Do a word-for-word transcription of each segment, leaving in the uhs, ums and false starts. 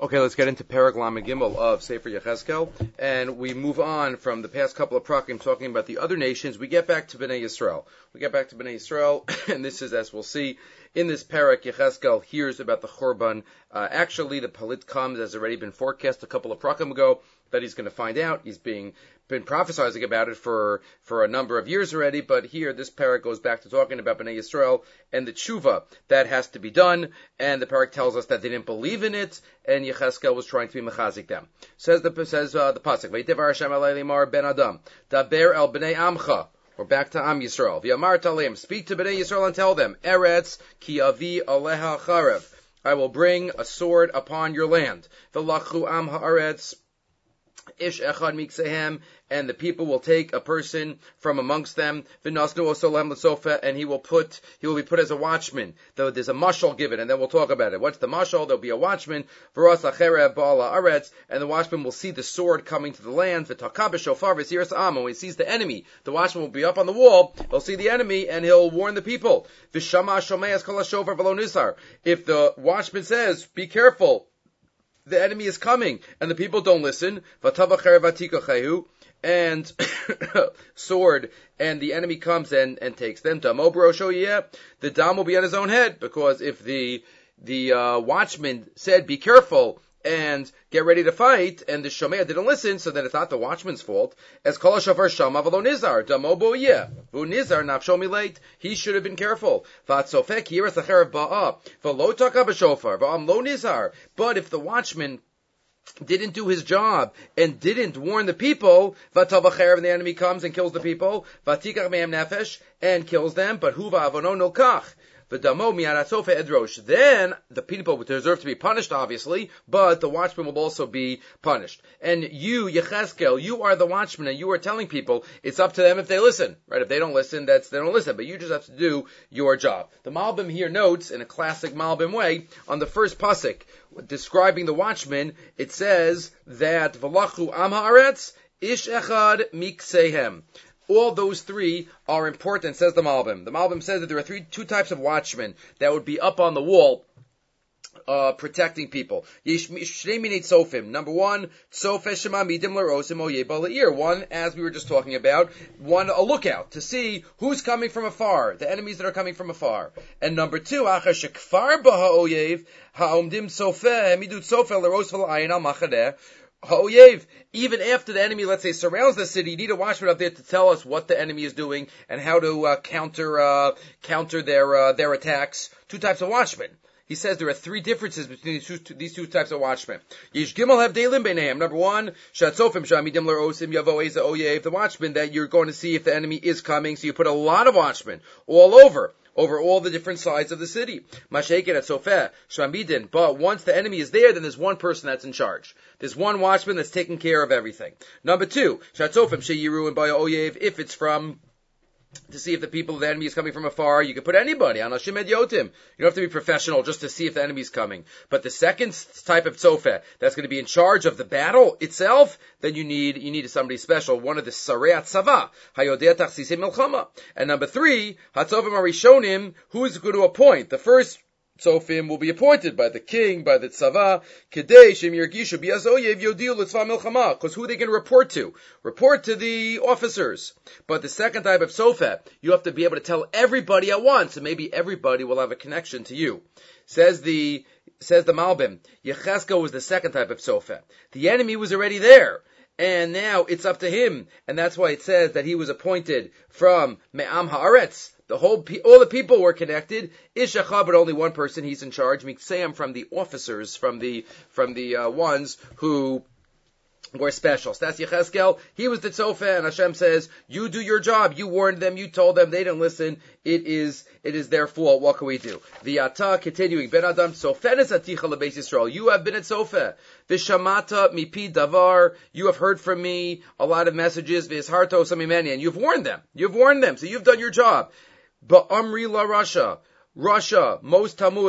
Okay, let's get into Perek Lamed Gimel of Sefer Yechezkel, and we move on from the past couple of prakim talking about the other nations. We get back to Bnei Yisrael. We get back to Bnei Yisrael, and this is, as we'll see, in this Perek, Yechezkel hears about the Churban. Uh, actually, the Palit comes, as already been forecast a couple of prakim ago, that he's going to find out. He's being been prophesizing about it for for a number of years already, but here this Perek goes back to talking about Bnei Yisrael and the tshuva that has to be done, and the Perek tells us that they didn't believe in it, and Yechezkel was trying to be mechazik them. Says the says uh, the pasuk, V'yitevar Hashem alei limar ben Adam, daber el bnei amcha. We're back to Am Yisrael. V'yamar talim, speak to Bnei Yisrael and tell them, Eretz ki avi aleha charev. I will bring a sword upon your land. V'lachu am haaretz ish echad miksehem, and the people will take a person from amongst them, v'nasnu osolem l'sofa, and he will put, he will be put as a watchman. Though there's a mashal given, and then we'll talk about it. What's the mashal? There'll be a watchman, v'ras acherev ba'ala aretz, and the watchman will see the sword coming to the land, v'takab shofar v'siras am, and when he sees the enemy, the watchman will be up on the wall, he'll see the enemy, and he'll warn the people. V'shama shomeas kol hashofar v'lo nisar. If the watchman says, be careful, the enemy is coming, and the people don't listen, and sword, and the enemy comes and, and takes them, the dam will be on his own head, because if the the uh, watchman said, be careful, and get ready to fight, and the Shomea didn't listen, so then it's not the watchman's fault. As kol shofar shama v'lo nizar, damo bo'yeh, v'u nizar nafsho mileit. He should have been careful. V'atzofek yiras acherev ba'a, v'lo taka b'shofar, v'am lo nizar. But if the watchman didn't do his job and didn't warn the people, v'tav acherev, and the enemy comes and kills the people, v'tikach me'em nefesh, and kills them, but huva avono nokach. Then the people would deserve to be punished, obviously, but the watchman will also be punished. And you, Yechezkel, you are the watchman, and you are telling people it's up to them if they listen, right? If they don't listen, that's they don't listen, but you just have to do your job. The Malbim here notes, in a classic Malbim way, on the first pasuk, describing the watchman, it says that V'lachu am haaretz ish echad miksehem. All those three are important, says the Malbim. The Malbim says that there are three, two types of watchmen that would be up on the wall, uh, protecting people. Number one, one, as we were just talking about, one, a lookout to see who's coming from afar, the enemies that are coming from afar. And number two, Ha'oyev, even after the enemy, let's say, surrounds the city, you need a watchman up there to tell us what the enemy is doing and how to uh, counter uh, counter their uh, their attacks. Two types of watchmen. He says there are three differences between these two, these two types of watchmen. Yish Gimel Havdelim Beinayim. Number one, Shatzofim Shamidim L'Rosim Yavo Eza Oyev, the watchman that you're going to see if the enemy is coming. So you put a lot of watchmen all over. over all the different sides of the city. Masheket at Sofeh, Shmamidin. But once the enemy is there, then there's one person that's in charge. There's one watchman that's taking care of everything. Number two, Shatzofim Sheyiru and Baya Oyev, if it's from to see if the people of the enemy is coming from afar, you can put anybody on Hashem Ed Yotim. You don't have to be professional just to see if the enemy is coming. But the second type of tzofeh that's going to be in charge of the battle itself, then you need you need somebody special, one of the Sarei Tzava, Hayodeh Tachsisei Milchama. And number three, Hatzofim Arishonim, who is going to appoint the first Tzofim will be appointed by the king, by the tzava, Kedei Shem Yergishu Bi'az Oyev Yodiu L'Tzva Milchama, because who are they going to report to? Report to the officers. But the second type of Tzofeh, you have to be able to tell everybody at once, and maybe everybody will have a connection to you. Says the says the Malbim, Yechezkel was the second type of Tzofeh. The enemy was already there. And now it's up to him. And that's why it says that he was appointed from Me'am Haaretz. The whole, all the people were connected. Ishacha, but only one person, he's in charge. Miksayim, from the officers, from the, from the, uh, ones who were special. So that's Yechezkel. He was the tzofeh, and Hashem says, you do your job. You warned them, you told them, they didn't listen. It is, it is their fault. What can we do? The Ata, continuing, Ben Adam, tzofenes aticha lebeis Yisrael. You have been a tzofeh. Vishamata mipi davar. You have heard from me a lot of messages. Visharto samimeni. And you've warned them. You've warned them. So you've done your job. But Amri la Rasha. Russia, most tamus,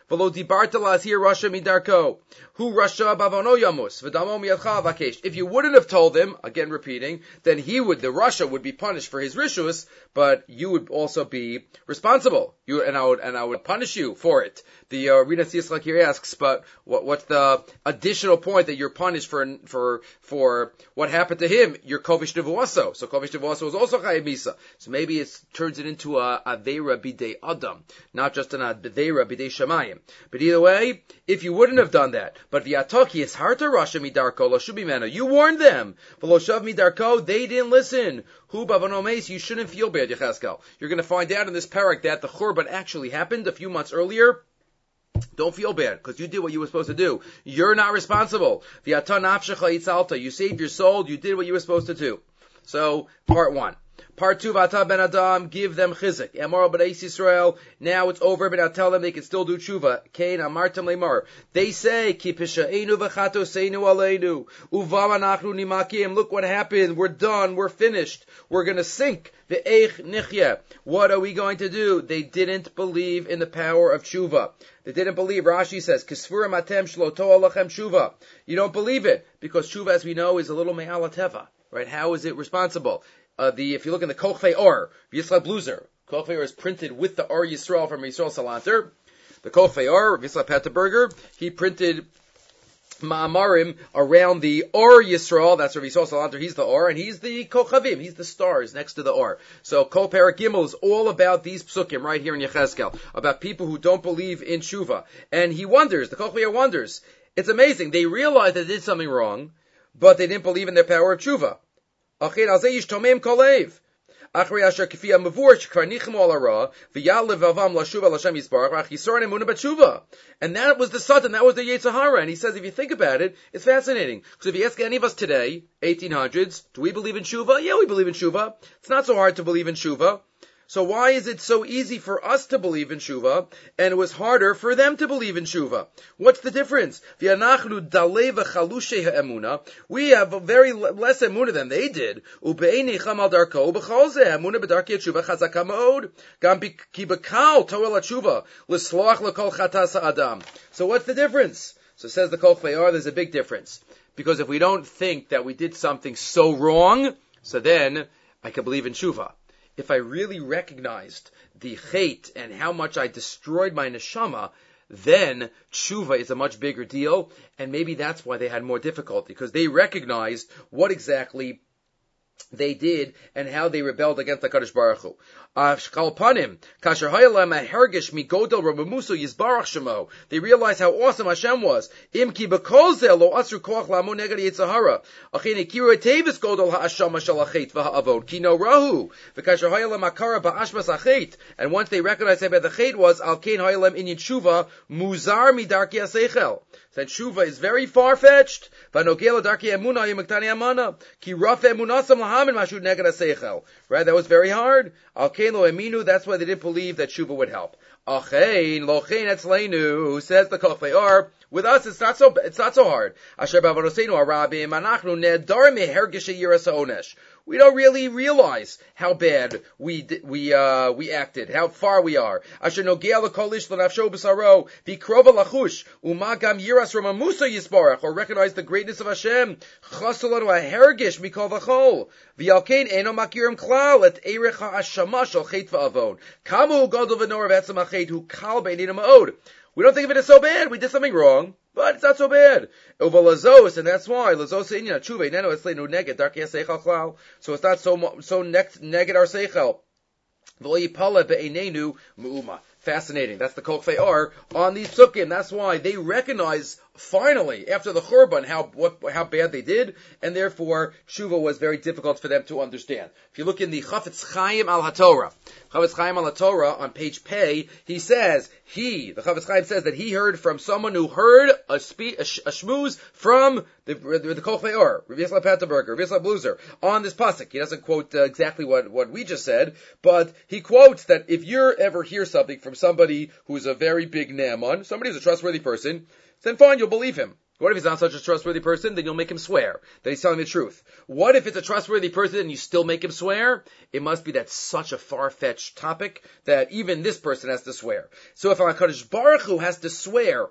V'lo dibarta la'azhir Rasha midarko. Hu Rasha bavono yamus. V'damo miyadcha vakesh. If you wouldn't have told him, again repeating, then he would, the Rasha would be punished for his rishus, but you would also be responsible. You, and I would, and I would punish you for it. The, uh, Rina Sislak here asks, but what, what's the additional point that you're punished for, for, for what happened to him? You're Kovish Nevuaso. So Kovish Nevuaso was also Chayav Misa. So maybe it turns it into a Aveira Bidei Adam, not just an Aveira Bidei Shamayim. But either way, if you wouldn't have done that, but V'yataki is harta Rasha Midarko, Lo Shubi Mena, you warned them. V'lo Shav Midarko, they didn't listen. Hu Bavanomes, you shouldn't feel bad, Yecheskel. You're going to find out in this parak that the Churban actually happened a few months earlier. Don't feel bad, because you did what you were supposed to do. You're not responsible. You saved your soul, you did what you were supposed to do. So, part one. Part two, Vata ben Adam, give them chizik. Emor b'nei Yisrael, now it's over, but I'll tell them they can still do tshuva. Kain amartam lemar. They say, Ki pisha'enu v'chatoseinu aleinu. Uvam anachnu nimakim. Look what happened. We're done. We're finished. We're gonna sink. Ve'eich nichya. What are we going to do? They didn't believe in the power of tshuva. They didn't believe. Rashi says, Kisfura matem shloto alachem tshuva. You don't believe it, because tshuva, as we know, is a little me'alateva. Right? How is it responsible? Uh, the, if you look in the Kochvei Or, Yitzchak Bluzer, Kochvei Or is printed with the Or Yisrael from Yisrael Salanter. The Kochvei Or, Yitzchak Petterberger, he printed Ma'amarim around the Or Yisrael, that's Rav Yisrael Salanter, he's the Or, and he's the Kochavim, he's the stars next to the Or. So Kol Perek Gimel is all about these psukim right here in Yechezkel, about people who don't believe in Tshuva. And he wonders, the Kochvei Or wonders, it's amazing, they realized they did something wrong, but they didn't believe in their power of Tshuva. And that was the Satan, that was the Yetzer Hara. And he says, if you think about it, it's fascinating. Because if you ask any of us today, eighteen hundreds, do we believe in Tshuva? Yeah, we believe in Tshuva. It's not so hard to believe in Tshuva. So why is it so easy for us to believe in Tshuva, and it was harder for them to believe in Tshuva? What's the difference? We have a very less emunah than they did. So what's the difference? So says the Kochvei Or, there's a big difference. Because if we don't think that we did something so wrong, so then I can believe in Tshuva. If I really recognized the chait and how much I destroyed my neshama, then tshuva is a much bigger deal, and maybe that's why they had more difficulty, because they recognized what exactly they did and how they rebelled against the Kadosh Baruch Hu. They realized how awesome Hashem was. And once they recognized that the chait was that tshuva is very far-fetched. Right? That was very hard. That's why they didn't believe that tshuva would help. Says the Kochvei Or, with us it's not so it's not so hard. We don't really realize how bad we we uh we acted, how far we are. Or recognize the greatness of Hashem. We don't think of it as so bad. We did something wrong, but it's not so bad. Over lazos, and that's why lazos inyan tshuva neno eslenu neged darkei seichel klal. So it's not so so neged our seichel. V'lo yipala be'einenu mu'uma. Fascinating. That's the Kochvei Or on these psukim. That's why they recognize finally after the Churban how what how bad they did, and therefore tshuva was very difficult for them to understand. If you look in the Chafetz Chaim al HaTorah, Chafetz Chaim al HaTorah on page Pei, he says he the Chafetz Chaim says that he heard from someone who heard a spe- a, sh- a shmooze from the the, the Kochvei Or, Rav Yisrael Petterberger, Rav Yisrael Bluzer on this pasuk. He doesn't quote uh, exactly what what we just said, but he quotes that if you ever hear something from somebody who's a very big Naaman, somebody who's a trustworthy person, then fine, you'll believe him. What if he's not such a trustworthy person? Then you'll make him swear that he's telling the truth. What if it's a trustworthy person and you still make him swear? It must be that's such a far-fetched topic that even this person has to swear. So if HaKadosh Baruch Hu has to swear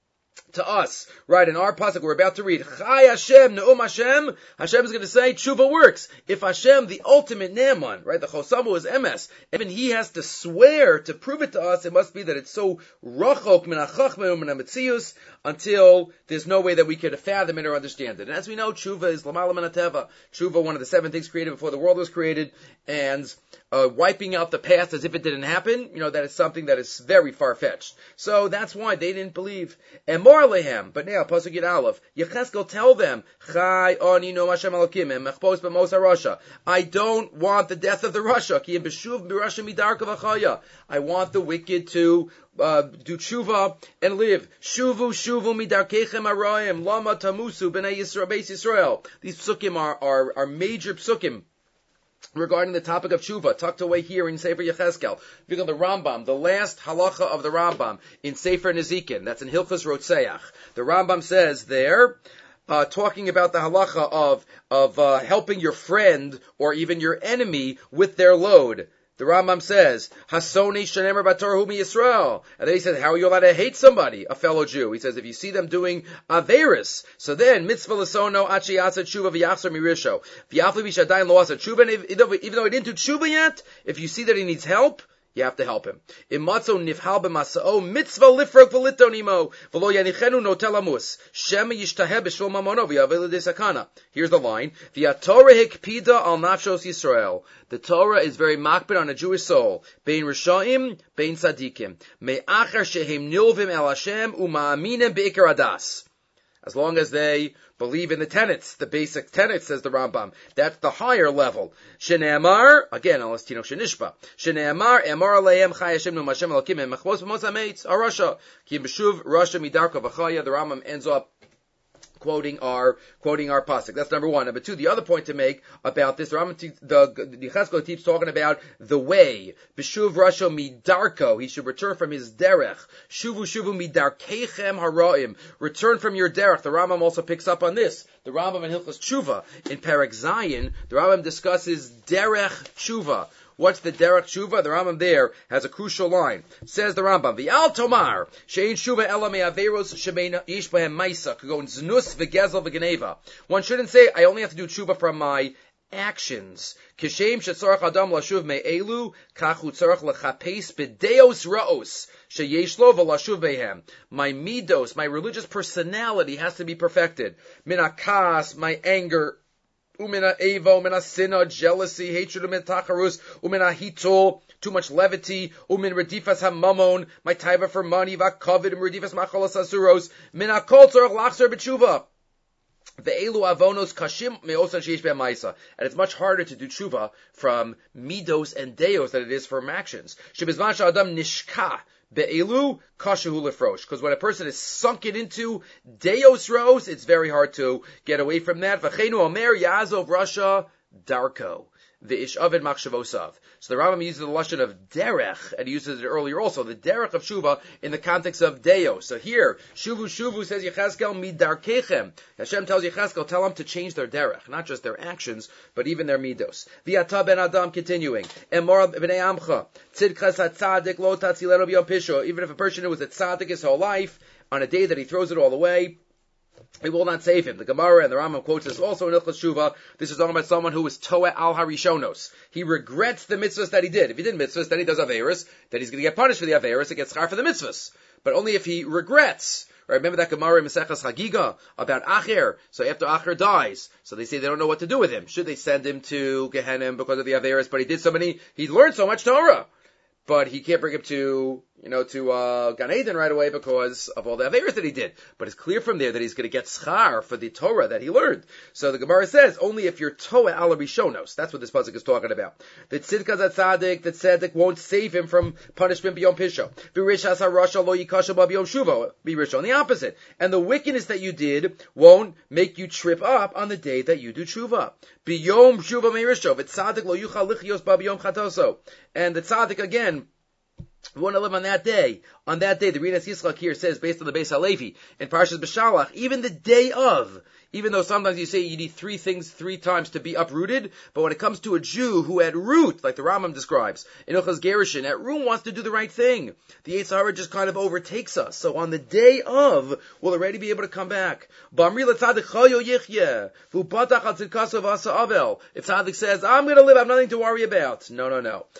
to us, right, in our pasuk we're about to read, Chai Hashem, Ne'um Hashem, Hashem is going to say, tshuva works. If Hashem, the ultimate Naaman, right, the Chosamu is M S, even he has to swear to prove it to us, it must be that it's so rachok min ha'chachma min ha'metzius until there's no way that we could fathom it or understand it. And as we know, tshuva is l'mala min ha'teva. Tshuva, one of the seven things created before the world was created, and uh, wiping out the past as if it didn't happen, you know, that is something that is very far-fetched. So that's why they didn't believe. And more lehem, but now, Pasuk Yud Aleph, Yecheskel tell them, Chai oni no Hashem Elokim, mechpos b'mos ha-rasha. I don't want the death of the Rasha. Ki im b'shuv b'rasha midarka v'chaya. I want the wicked to uh, do tshuva and live. Shuvu shuvu midarkechem harayim, lama tamusu b'nei Yisrael, Beis Yisrael. These psukim are, are, are major psukim regarding the topic of tshuva, tucked away here in Sefer Yecheskel. If you go to the Rambam, the last halacha of the Rambam in Sefer Nezikin, that's in Hilchos Rotzeach. The Rambam says there, uh, talking about the halacha of of uh, helping your friend or even your enemy with their load. The Rambam says, Hasoni shenemer bator hu mi Yisrael. And then he says, how are you allowed to hate somebody, a fellow Jew? He says, if you see them doing averis, so then, mitzvah l'sono achi yasa tshuva v'yachzor mirisho. V'yafli v'shadayin lo asa tshuva, even though he didn't do tshuva yet, if you see that he needs help, you have to help him. Imatzo nifhal b'masa'o mitzvah lifrok v'litonimo v'lo yanichenu no telamus shema yishtaheh b'shvil mamono v'yavel l'desakana. Here's the line: V'yatorah hikpida al nafshos Yisrael. The Torah is very makbid on a Jewish soul. Bein rishaim, bein tzadikim. Me'achar shehem nilvim el Hashem u'ma'aminim be'ikar adas. As long as they believe in the tenets, the basic tenets, says the Rambam. That's the higher level. Shene'amar, again, alas tino shenishba. Shene'amar, emar aleim chai Hashem nu Hashem elokim em mechvos b'mos ha'meitz, arasha. Ki b'shuv rasha midarka v'chaya. The Rambam ends up quoting our quoting our pasuk. That's number one. Number two, the other point to make about this, the Rambam, the the Yecheskel keeps talking about the way. B'shuv rasha midarko, he should return from his derech. Shuvu shuvu midarkechem haraim, return from your derech. The Rambam also picks up on this. The Rambam in Hilchos Tshuva in Perek Zayin, the Rambam discusses derech tshuva. What's the derech tshuva? The Rambam there has a crucial line. Says the Rambam, V'al tomar, she'in tshuva ela me'averos shebein yish b'hem maisa, k'gon znus v'gezel v'geneva. One shouldn't say, I only have to do tshuva from my actions. Kishem shetzorach adam lashuv me'elu, kachu tzorach lechapes b'deos ra'os, sheyesh lo v'lashuv behem. My midos, my religious personality has to be perfected. Min hakas, my anger, Umina evo, umina sinna, jealousy, hatred, umin tacharus, umina hitul, too much levity, umin redifas hamamon, my taiva for money, vakovid, um redifas machalas asuros, min hakol tzorach lachzer b'tshuva. Ve'elu avonos kashim me'osan sheish be'amaisa. And it's much harder to do tshuva from midos and deos than it is from actions. Shebizman sha'adam nishka, Be'elu kashahu lefrosh. Because when a person is sunken into deos ros, it's very hard to get away from that. V'cheinu omer yazov rasha darko. V'ish avid machshavosav. So the Rambam uses the lashon of derech, and he uses it earlier also, the derech of shuva in the context of deos. So here, shuvu shuvu says Yecheskel midarkechem. Hashem tells Yecheskel, tell them to change their derech, not just their actions, but even their midos. V'yata ben Adam continuing, emor b'nei amcha, tzidkas hatzadik lo tatzilenu b'yom pisho. Even if a person who was a tzaddik his whole life, on a day that he throws it all away, it will not save him. The Gemara and the Rambam quotes this also in Ilchos Shuva. This is talking about someone who is toa al harishonos. He regrets the mitzvahs that he did. If he did mitzvahs, then he does averis, then he's going to get punished for the averis, he gets schar for the mitzvahs. But only if he regrets. Right, remember that Gemara in Maseches Chagiga about Acher? So after Acher dies, so they say they don't know what to do with him. Should they send him to Gehenim because of the averis? But he did so many, he learned so much Torah. But he can't bring him to, you know, to uh, Gan Eden right away because of all the averos that he did. But it's clear from there that he's going to get schar for the Torah that he learned. So the Gemara says, only if you're toa ala rishonos. That's what this pasuk is talking about. The tzidkas atzadik, the tzedek won't save him from punishment beyond pisho. V'rishas harasha lo yikasha ba biyom shuvo. Be rich on the opposite. And the wickedness that you did won't make you trip up on the day that you do tshuva. Biyom shuva meirisho. V'tzadik lo yuchal lichios ba biyom chatoso. And the tzaddik again We want to live on that day. On that day, the Rinas Yitzchak here says, based on the Beis Halevi, in Parshas B'Shalach, even the day of, even though sometimes you say you need three things three times to be uprooted, but when it comes to a Jew who at root, like the Rambam describes, in Ilchos Gerushin, at root wants to do the right thing. The Yetzer Hara just kind of overtakes us. So on the day of, we'll already be able to come back. If Tzaddik says, I'm going to live, I have nothing to worry about. No, no, no.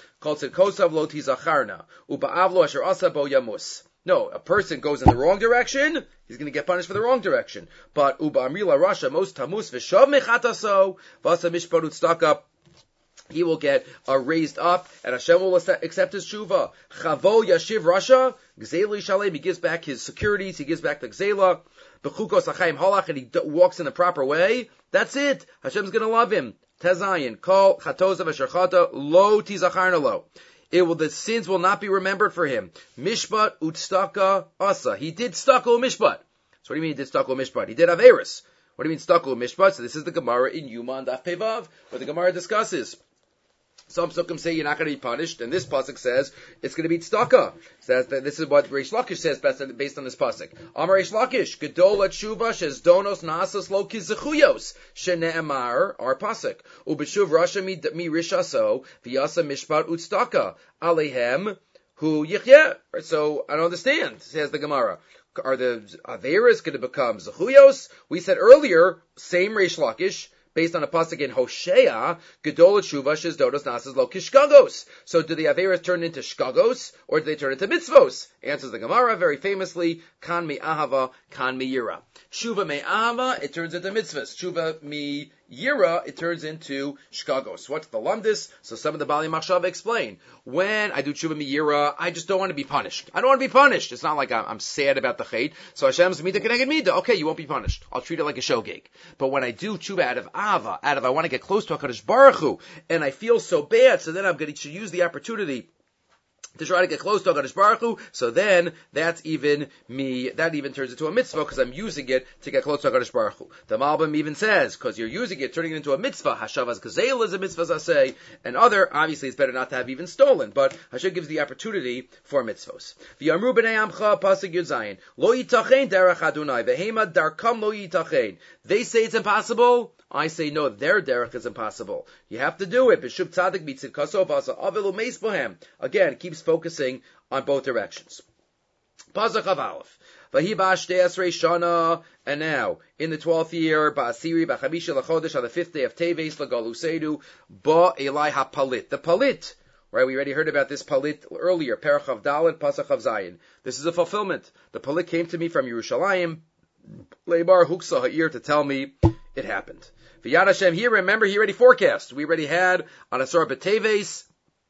No, a person goes in the wrong direction, he's going to get punished for the wrong direction. But uba amrila rasha mos tamus v'shav mechataso v'asa mishparut stuck up. He will get uh, raised up, and Hashem will accept his tshuva. Chavo yashiv rasha gzeli shalem. He gives back his securities. He gives back the gzela. Bechukos achayim halach, and he d- walks in the proper way. That's it. Hashem's going to love him. Tezayin kol chatoza v'sherchata lo tizacharna lo. It will, the sins will not be remembered for him. Mishpat utstaka asa. He did stako mishpat. So what do you mean he did stako mishpat? He did averis. What do you mean stako mishpat? So this is the Gemara in Yuma and Daf Pevav, where the Gemara discusses. Some sukkim say you're not going to be punished, and this pasuk says it's going to be tzedakah. Says that this is what Reish Lakish says based on this pasuk. Amar Reish Lakish, Gedol Tshuva shes donos naasas lo kizechuyos shene'emar our pasuk ubeshuv rasha mi mi rishaso v'yasa mishpat utzedakah alehem hu yichyeh. So I don't understand. Says the Gemara. Are the averas going to become zechuyos? We said earlier, same Reish Lakish, based on a pasuk in Hosea, Gedol Tshuva shes donos nasas lo kishkagos. So do the averas turn into shkagos, or do they turn into mitzvos? Answers the Gemara very famously, kan mi ahava, kan mi yira. Tshuva me ahava, it turns into mitzvos. Tshuva mi yira, it turns into shkagos. What's the lumdis? So some of the Bali Machshava explain. When I do tshuva mi yira, I just don't want to be punished. I don't want to be punished. It's not like I'm, I'm sad about the chait. So Hashem's mida keneged mida. Okay, you won't be punished. I'll treat it like a show gig. But when I do tshuva out of ava, out of I want to get close to HaKadosh Baruch Hu, and I feel so bad, so then I'm going to use the opportunity to try to get close to HaKadosh Baruch Hu, so then that's even me, that even turns into a mitzvah because I'm using it to get close to HaKadosh Baruch Hu. The Malbim even says, because you're using it, turning it into a mitzvah, Hashavas Gazel is a mitzvah, as I say, and other, obviously it's better not to have even stolen, but Hashem gives the opportunity for mitzvahs. V'yamru b'nei amcha pasuk yud zayin, lo yitachein derech Adonai, v'hema darkam lo yitachein. They say it's impossible, I say no, their derech is impossible. You have to do it. B'shuv tzadik mitzidkaso v'asa avelu meis bohem. Again, it keeps focusing on both directions. Pasuk of Aleph. Vahi ba'ashtei esrei shana, and now, in the twelfth year, ba'asiri ba'chamisha l'chodesh, on the fifth day of Teves, l'galusedu, ba'elai ha'palit. The palit, right, we already heard about this palit earlier, Perach of Dalet, Pasuk of Zayin. This is a fulfillment. The palit came to me from Yerushalayim, Leibar huksa ha'ir, to tell me it happened. V'yad Hashem, here, remember, he already forecast. We already had on Asar B'Teves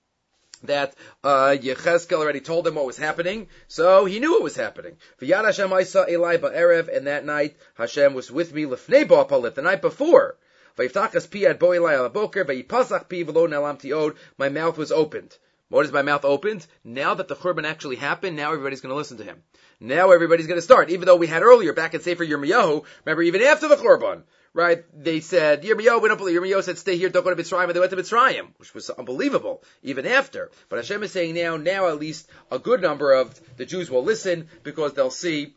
that uh Yechezkel already told him what was happening, so he knew what was happening. V'yad Hashem Isa Elai Ba'erev, and that night Hashem was with me Lefnei Ba'apalit, the night before. V'yiftachas pi ad bo Elai al boker, v'yipasach pi v'lo ne'alam ti'od, my mouth was opened. What is my mouth opened? Now that the Churban actually happened, now everybody's going to listen to him. Now everybody's going to start. Even though we had earlier, back in Sefer Yirmiyahu, remember even after the Churban, right, they said, Yirmiyahu, we don't believe. Yirmiyahu said, stay here, don't go to Mitzrayim, and they went to Mitzrayim, which was unbelievable, even after. But Hashem is saying now, now at least a good number of the Jews will listen, because they'll see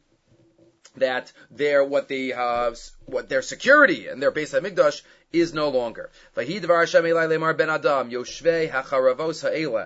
that their, what they, uh, what their security and their Beis HaMikdash is no longer. Vahi dvar Hashem Elai lemar ben Adam, Yoshvei hacharavos ha'ela.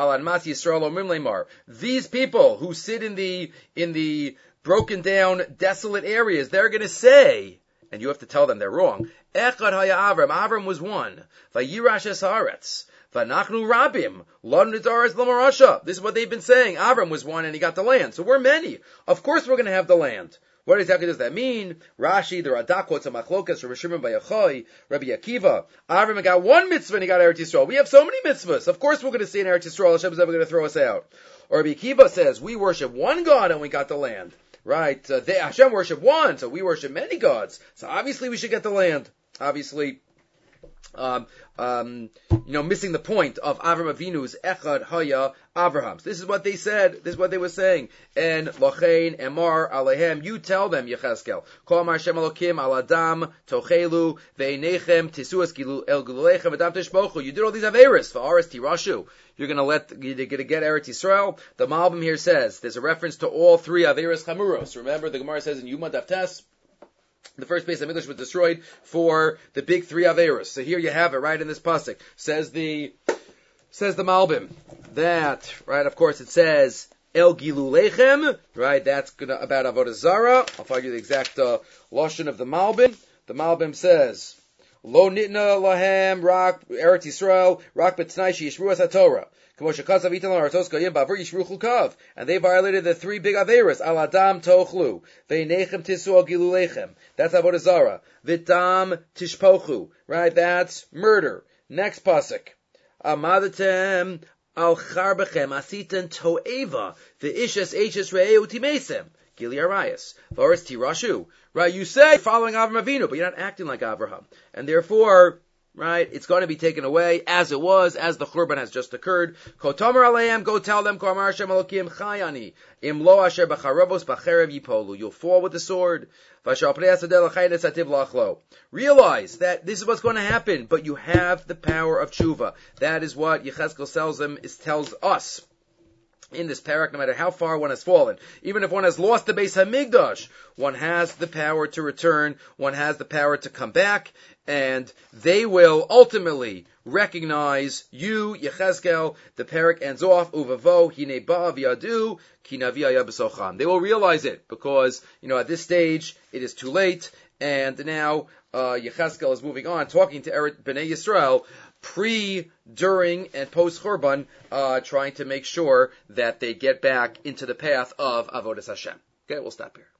These people who sit in the in the broken down, desolate areas, they're going to say, and you have to tell them they're wrong. Echad haya Avram, Avram was one. Vayirash es haaretz, v'nachnu rabim, lo nidaretz l'marasha. This is what they've been saying. Avram was one, and he got the land. So we're many. Of course, we're going to have the land. What exactly does that mean? Rashi, the Radak quotes a machlokas, Rabbi Shimon bar Yochai, Rabbi Akiva. Avram got one mitzvah and he got Eretz Yisrael. We have so many mitzvahs. Of course we're going to see in Eretz Yisrael. Hashem's never going to throw us out. Or Rabbi Akiva says, we worship one God and we got the land. Right? Uh, they, Hashem worship one, so we worship many gods. So obviously we should get the land. Obviously, Um, um, you know, missing the point of Avram Avinu's Echad Haya Avraham. This is what they said. This is what they were saying. And Lochein Emar Alehem, you tell them, Yechezkel, Kol Amar Shem Elokim Al Adam Tochelu Ve'inechem Tisuas Gilu El Gilulechem Adam Tishbochu. You did all these Averis for Aris Tirashu. You're gonna let, you're gonna get Eretz Yisrael. The Malbim here says there's a reference to all three Averis Chamuros. Remember, the Gemara says in Yuma Daf Tes, the first base of English was destroyed for the big three Averos. So here you have it, right in this pasuk. Says the says the Malbim that, right? Of course, it says El Gilu Lechem, right? That's gonna about Avodah Zarah. I'll find you the exact uh, lashon of the Malbim. The Malbim says Lo Nitna Lahem Rak Eretz Yisrael Rak B'Tnai Sheyishru Es HaTorah. And they violated the three big averas. Al Adam tochlu, ve'inechem tisu al gilulechem. That's avodah zara. V'tam tishpochu. Right, that's murder. Next pasuk. Amadatem al charbechem asitan to'eva ve'ishes eishes re'eu timesem. Gili arayas. Varis tirashu. Right, you say following Avram Avinu, but you're not acting like Abraham, and therefore, right, it's going to be taken away as it was, as the Churban has just occurred. Kotomer aleim, go tell them, Kol Amar Hashem Elokim Chayani, Im lo asher b'charabos b'cherev yipolu. You'll fall with the sword. Realize that this is what's going to happen, but you have the power of tshuva. That is what Yechezkel tells them, is tells us. In this parak, no matter how far one has fallen, even if one has lost the Beis Hamikdash, one has the power to return, one has the power to come back, and they will ultimately recognize you, Yechezkel. The parak ends off, Uvavo, Hine Ba V'yadu, Ki Navi Haya B'socham. They will realize it, because, you know, at this stage, it is too late, and now, uh, Yechezkel is moving on, talking to Eret Bnei Yisrael, pre, during, and post Churban, uh, trying to make sure that they get back into the path of Avodas Hashem. Okay, we'll stop here.